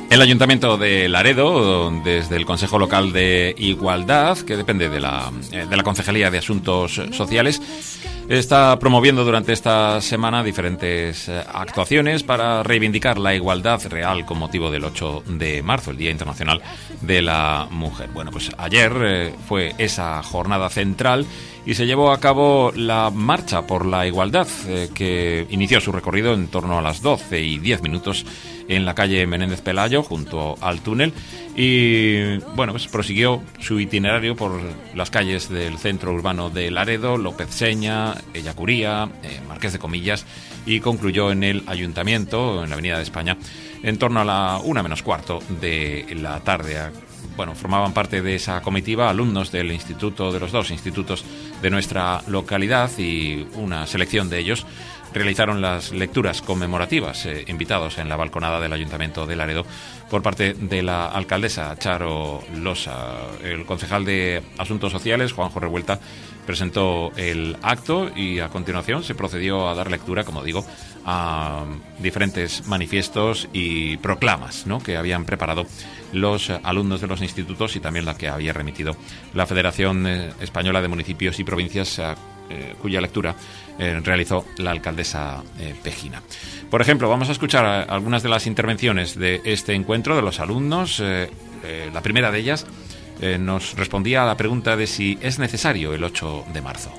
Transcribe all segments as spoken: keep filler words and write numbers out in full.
El Ayuntamiento de Laredo, desde el Consejo Local de Igualdad, que depende de la, de la Concejalía de Asuntos Sociales, está promoviendo durante esta semana diferentes actuaciones para reivindicar la igualdad real con motivo del ocho de marzo, el Día Internacional de la Mujer. Bueno, pues ayer eh, fue esa jornada central y se llevó a cabo la Marcha por la Igualdad, eh, que inició su recorrido en torno a las doce y diez minutos en la calle Menéndez Pelayo, junto al túnel, y bueno, pues prosiguió su itinerario por las calles del centro urbano de Laredo, López Seña, Ellacuría, eh, Marqués de Comillas, y concluyó en el Ayuntamiento, en la Avenida de España, en torno a la una menos cuarto de la tarde. Bueno, formaban parte de esa comitiva alumnos del instituto, de los dos institutos de nuestra localidad, y una selección de ellos realizaron las lecturas conmemorativas, eh, invitados en la balconada del Ayuntamiento de Laredo por parte de la alcaldesa Charo Losa. El concejal de Asuntos Sociales, Juanjo Revuelta, presentó el acto y a continuación se procedió a dar lectura, como digo, a diferentes manifiestos y proclamas, ¿no?, que habían preparado los alumnos de los institutos y también la que había remitido la Federación Española de Municipios y Provincias, a Eh, cuya lectura eh, realizó la alcaldesa eh, Pejina. Por ejemplo, vamos a escuchar a, algunas de las intervenciones de este encuentro de los alumnos. Eh, eh, la primera de ellas eh, nos respondía a la pregunta de si es necesario el ocho de marzo.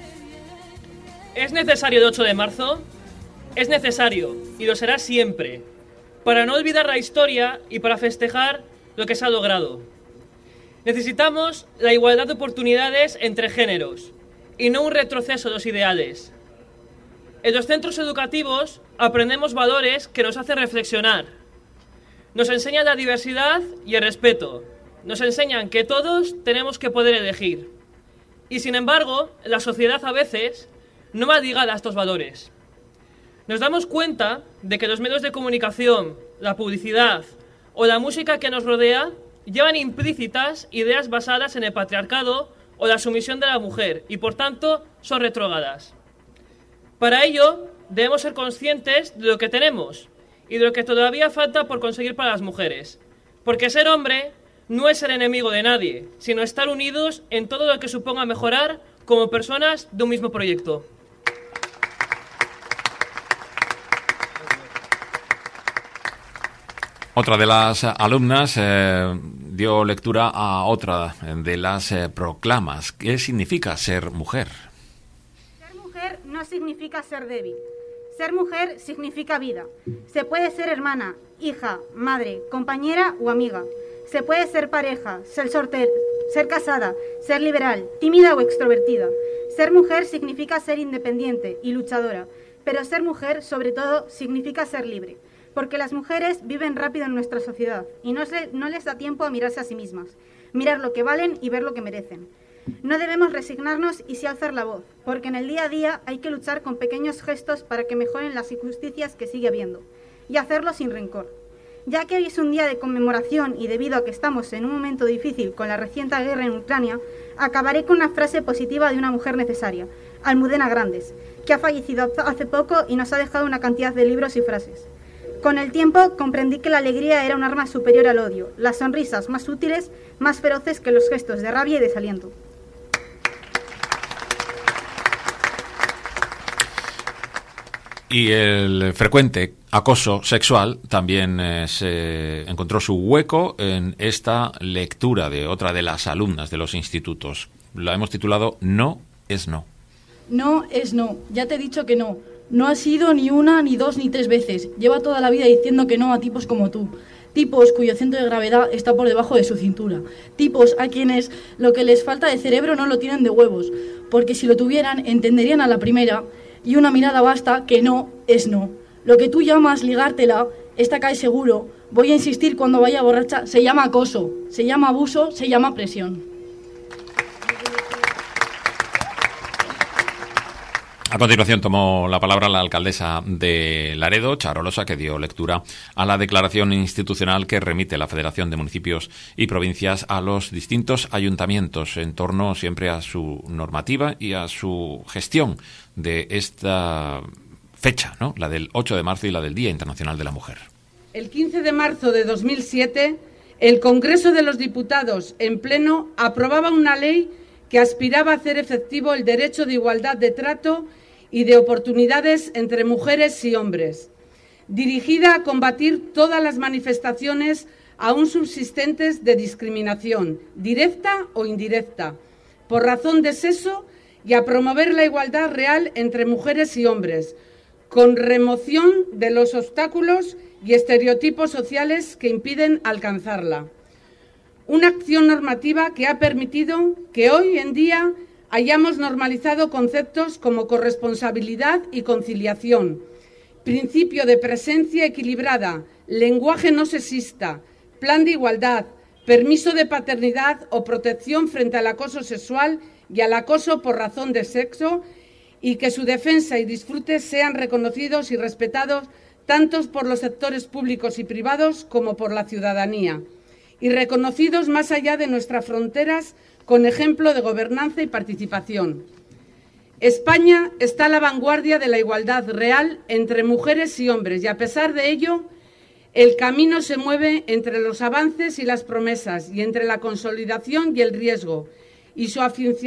¿Es necesario el ocho de marzo? Es necesario, y lo será siempre, para no olvidar la historia y para festejar lo que se ha logrado. Necesitamos la igualdad de oportunidades entre géneros, y no un retroceso de los ideales. En los centros educativos aprendemos valores que nos hacen reflexionar. Nos enseñan la diversidad y el respeto. Nos enseñan que todos tenemos que poder elegir. Y sin embargo, la sociedad a veces no va ligada a estos valores. Nos damos cuenta de que los medios de comunicación, la publicidad o la música que nos rodea llevan implícitas ideas basadas en el patriarcado o la sumisión de la mujer, y por tanto son retrógradas. Para ello, debemos ser conscientes de lo que tenemos y de lo que todavía falta por conseguir para las mujeres. Porque ser hombre no es ser enemigo de nadie, sino estar unidos en todo lo que suponga mejorar como personas de un mismo proyecto. Otra de las alumnas eh, dio lectura a otra de las eh, proclamas. ¿Qué significa ser mujer? Ser mujer no significa ser débil. Ser mujer significa vida. Se puede ser hermana, hija, madre, compañera o amiga. Se puede ser pareja, ser soltera, ser casada, ser liberal, tímida o extrovertida. Ser mujer significa ser independiente y luchadora. Pero ser mujer, sobre todo, significa ser libre. Porque las mujeres viven rápido en nuestra sociedad y no, se, no les da tiempo a mirarse a sí mismas, mirar lo que valen y ver lo que merecen. No debemos resignarnos y sí alzar la voz, porque en el día a día hay que luchar con pequeños gestos para que mejoren las injusticias que sigue habiendo, y hacerlo sin rencor. Ya que hoy es un día de conmemoración y debido a que estamos en un momento difícil con la reciente guerra en Ucrania, acabaré con una frase positiva de una mujer necesaria, Almudena Grandes, que ha fallecido hace poco y nos ha dejado una cantidad de libros y frases. Con el tiempo comprendí que la alegría era un arma superior al odio, las sonrisas más útiles, más feroces que los gestos de rabia y desaliento. Y el frecuente acoso sexual también eh, se encontró su hueco en esta lectura de otra de las alumnas de los institutos. La hemos titulado No es no. No es no, ya te he dicho que no. No ha sido ni una, ni dos, ni tres veces. Lleva toda la vida diciendo que no a tipos como tú. Tipos cuyo centro de gravedad está por debajo de su cintura. Tipos a quienes lo que les falta de cerebro no lo tienen de huevos. Porque si lo tuvieran, entenderían a la primera y una mirada basta que no es no. Lo que tú llamas ligártela, esta cae seguro. Voy a insistir cuando vaya borracha, se llama acoso, se llama abuso, se llama presión. A continuación tomó la palabra la alcaldesa de Laredo, Charo Losa, que dio lectura a la declaración institucional que remite la Federación de Municipios y Provincias a los distintos ayuntamientos en torno siempre a su normativa y a su gestión de esta fecha, ¿no?, la del ocho de marzo y la del Día Internacional de la Mujer. El quince de marzo de dos mil siete, el Congreso de los Diputados, en pleno, aprobaba una ley que aspiraba a hacer efectivo el derecho de igualdad de trato y de oportunidades entre mujeres y hombres, dirigida a combatir todas las manifestaciones aún subsistentes de discriminación, directa o indirecta, por razón de sexo, y a promover la igualdad real entre mujeres y hombres, con remoción de los obstáculos y estereotipos sociales que impiden alcanzarla. Una acción normativa que ha permitido que hoy en día hayamos normalizado conceptos como corresponsabilidad y conciliación, principio de presencia equilibrada, lenguaje no sexista, plan de igualdad, permiso de paternidad o protección frente al acoso sexual y al acoso por razón de sexo, y que su defensa y disfrute sean reconocidos y respetados tanto por los sectores públicos y privados como por la ciudadanía, y reconocidos más allá de nuestras fronteras con ejemplo de gobernanza y participación. España está a la vanguardia de la igualdad real entre mujeres y hombres, y a pesar de ello, el camino se mueve entre los avances y las promesas, y entre la consolidación y el riesgo, y su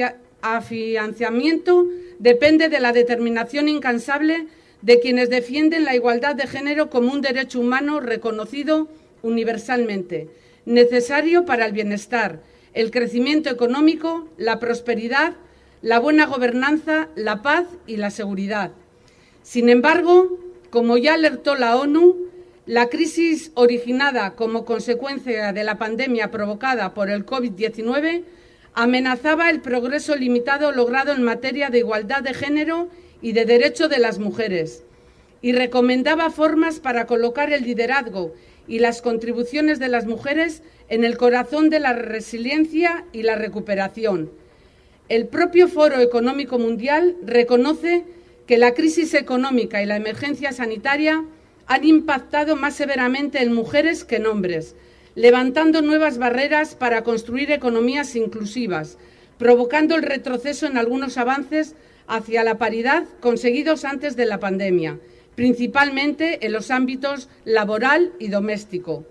afianzamiento depende de la determinación incansable de quienes defienden la igualdad de género como un derecho humano reconocido universalmente, necesario para el bienestar, el crecimiento económico, la prosperidad, la buena gobernanza, la paz y la seguridad. Sin embargo, como ya alertó la ONU, la crisis originada como consecuencia de la pandemia provocada por el COVID diecinueve amenazaba el progreso limitado logrado en materia de igualdad de género y de derecho de las mujeres, y recomendaba formas para colocar el liderazgo y las contribuciones de las mujeres en el corazón de la resiliencia y la recuperación. El propio Foro Económico Mundial reconoce que la crisis económica y la emergencia sanitaria han impactado más severamente en mujeres que en hombres, levantando nuevas barreras para construir economías inclusivas, provocando el retroceso en algunos avances hacia la paridad conseguidos antes de la pandemia, principalmente en los ámbitos laboral y doméstico.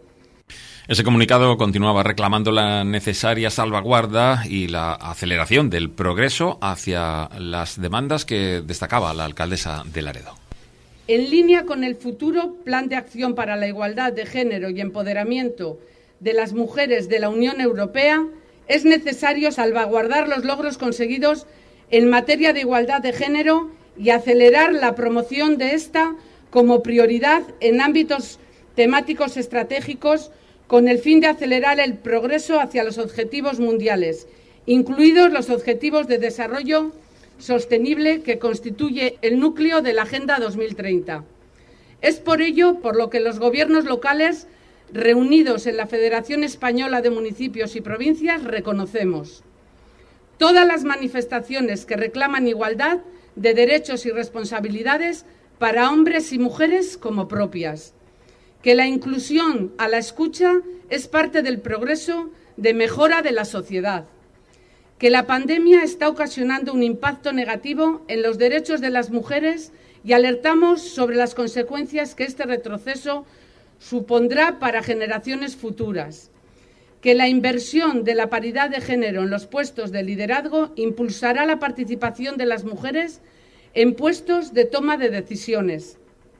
Ese comunicado continuaba reclamando la necesaria salvaguarda y la aceleración del progreso hacia las demandas que destacaba la alcaldesa de Laredo. En línea con el futuro Plan de Acción para la Igualdad de Género y Empoderamiento de las Mujeres de la Unión Europea, es necesario salvaguardar los logros conseguidos en materia de igualdad de género y acelerar la promoción de esta como prioridad en ámbitos temáticos estratégicos con el fin de acelerar el progreso hacia los objetivos mundiales, incluidos los Objetivos de Desarrollo Sostenible que constituye el núcleo de la Agenda dos mil treinta. Es por ello por lo que los gobiernos locales reunidos en la Federación Española de Municipios y Provincias reconocemos todas las manifestaciones que reclaman igualdad de derechos y responsabilidades para hombres y mujeres como propias, que la inclusión a la escucha es parte del progreso de mejora de la sociedad, que la pandemia está ocasionando un impacto negativo en los derechos de las mujeres y alertamos sobre las consecuencias que este retroceso supondrá para generaciones futuras, que la inversión de la paridad de género en los puestos de liderazgo impulsará la participación de las mujeres en puestos de toma de decisiones,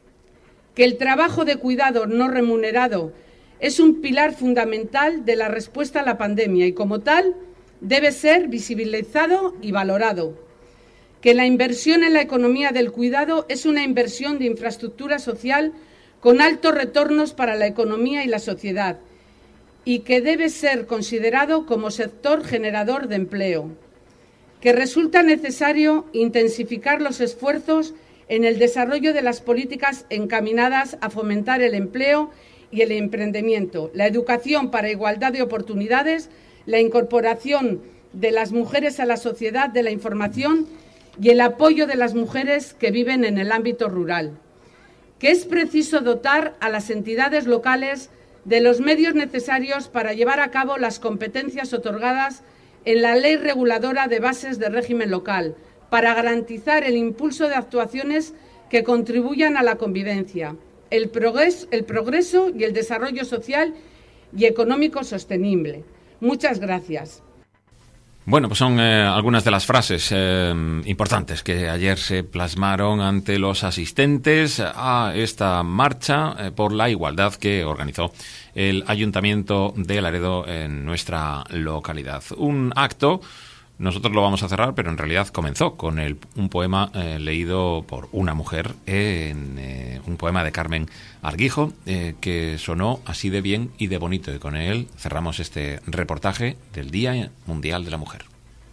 que el trabajo de cuidado no remunerado es un pilar fundamental de la respuesta a la pandemia y, como tal, debe ser visibilizado y valorado, que la inversión en la economía del cuidado es una inversión de infraestructura social con altos retornos para la economía y la sociedad y que debe ser considerado como sector generador de empleo, que resulta necesario intensificar los esfuerzos en el desarrollo de las políticas encaminadas a fomentar el empleo y el emprendimiento, la educación para igualdad de oportunidades, la incorporación de las mujeres a la sociedad de la información y el apoyo de las mujeres que viven en el ámbito rural, que es preciso dotar a las entidades locales de los medios necesarios para llevar a cabo las competencias otorgadas en la Ley Reguladora de Bases de Régimen Local, para garantizar el impulso de actuaciones que contribuyan a la convivencia, el progreso, el progreso y el desarrollo social y económico sostenible. Muchas gracias. Bueno, pues son eh, algunas de las frases eh, importantes que ayer se plasmaron ante los asistentes a esta marcha eh, por la igualdad que organizó el Ayuntamiento de Laredo en nuestra localidad. Un acto, nosotros lo vamos a cerrar, pero en realidad comenzó con el, un poema eh, leído por una mujer, en, eh, un poema de Carmen Arguijo, eh, que sonó así de bien y de bonito, y con él cerramos este reportaje del Día Mundial de la Mujer.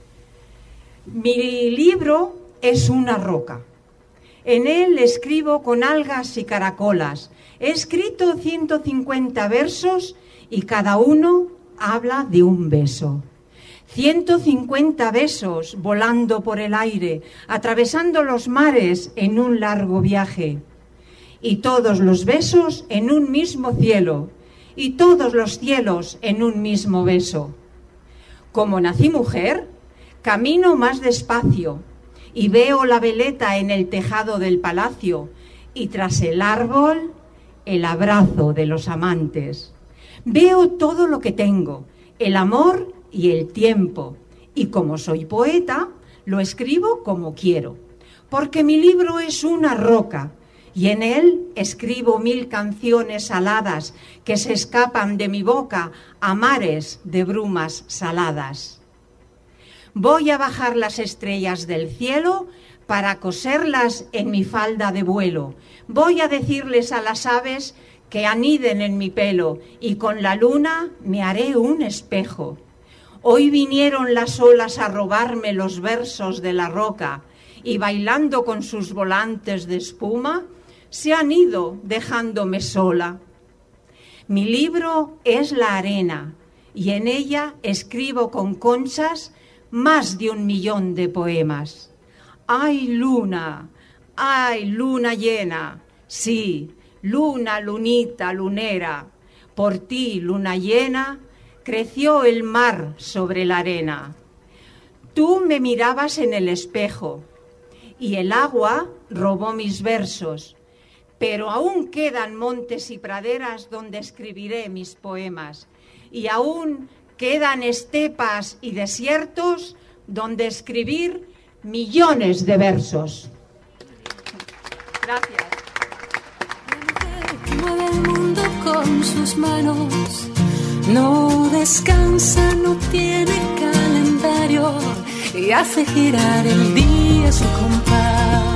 Mi libro es una roca. En él escribo con algas y caracolas. He escrito ciento cincuenta versos y cada uno habla de un beso. ciento cincuenta besos volando por el aire, atravesando los mares en un largo viaje. Y todos los besos en un mismo cielo, y todos los cielos en un mismo beso. Como nací mujer, camino más despacio, y veo la veleta en el tejado del palacio, y tras el árbol, el abrazo de los amantes. Veo todo lo que tengo, el amor y el tiempo, y como soy poeta, lo escribo como quiero, porque mi libro es una roca, y en él escribo mil canciones aladas que se escapan de mi boca a mares de brumas saladas. Voy a bajar las estrellas del cielo para coserlas en mi falda de vuelo. Voy a decirles a las aves que aniden en mi pelo y con la luna me haré un espejo. Hoy vinieron las olas a robarme los versos de la roca y bailando con sus volantes de espuma se han ido dejándome sola. Mi libro es la arena y en ella escribo con conchas más de un millón de poemas. ¡Ay, luna! ¡Ay, luna llena! Sí, luna, lunita, lunera. Por ti, luna llena, creció el mar sobre la arena. Tú me mirabas en el espejo y el agua robó mis versos, pero aún quedan montes y praderas donde escribiré mis poemas y aún quedan estepas y desiertos donde escribir millones de versos. Gracias. Mueve el mundo con sus manos, no descansa, no tiene calendario y hace girar el día a su compás.